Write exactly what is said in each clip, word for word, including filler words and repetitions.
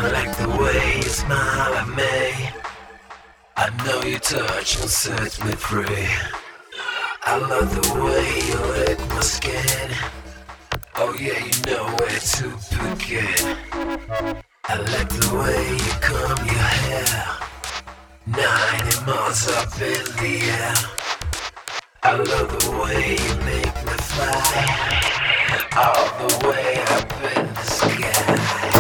I like the way you smile at me. I know your touch will set me free. I love the way you lick my skin. Oh yeah, you know where to begin. I like the way you comb your hair, ninety miles up in the air. I love the way you make me fly, all the way up in the sky.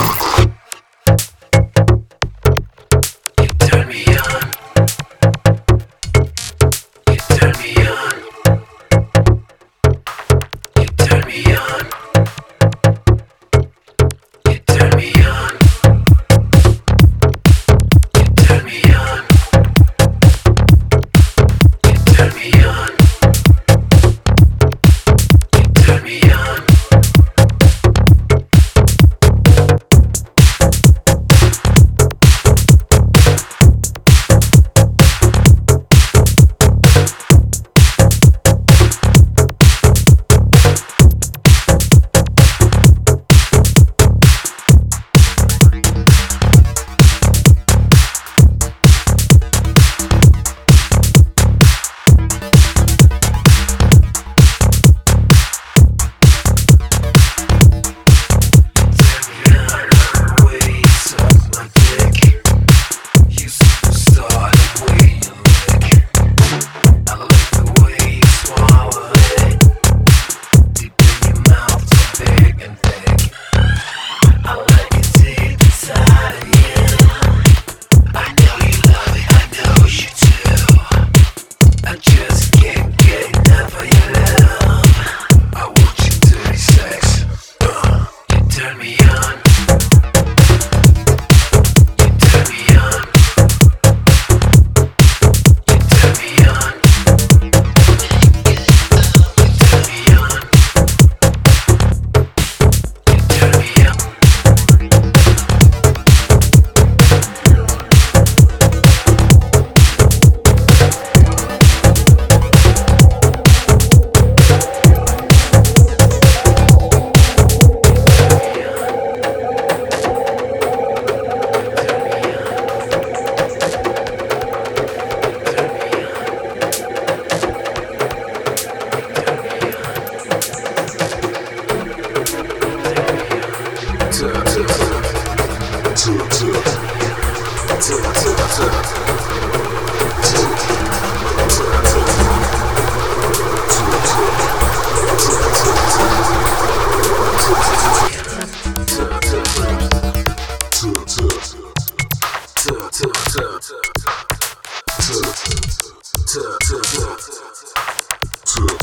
You turn me on, you turn me on, you turn me on, you turn me on, you turn me on, you turn me on, you turn me on.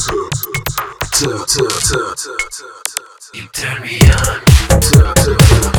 You turn me on.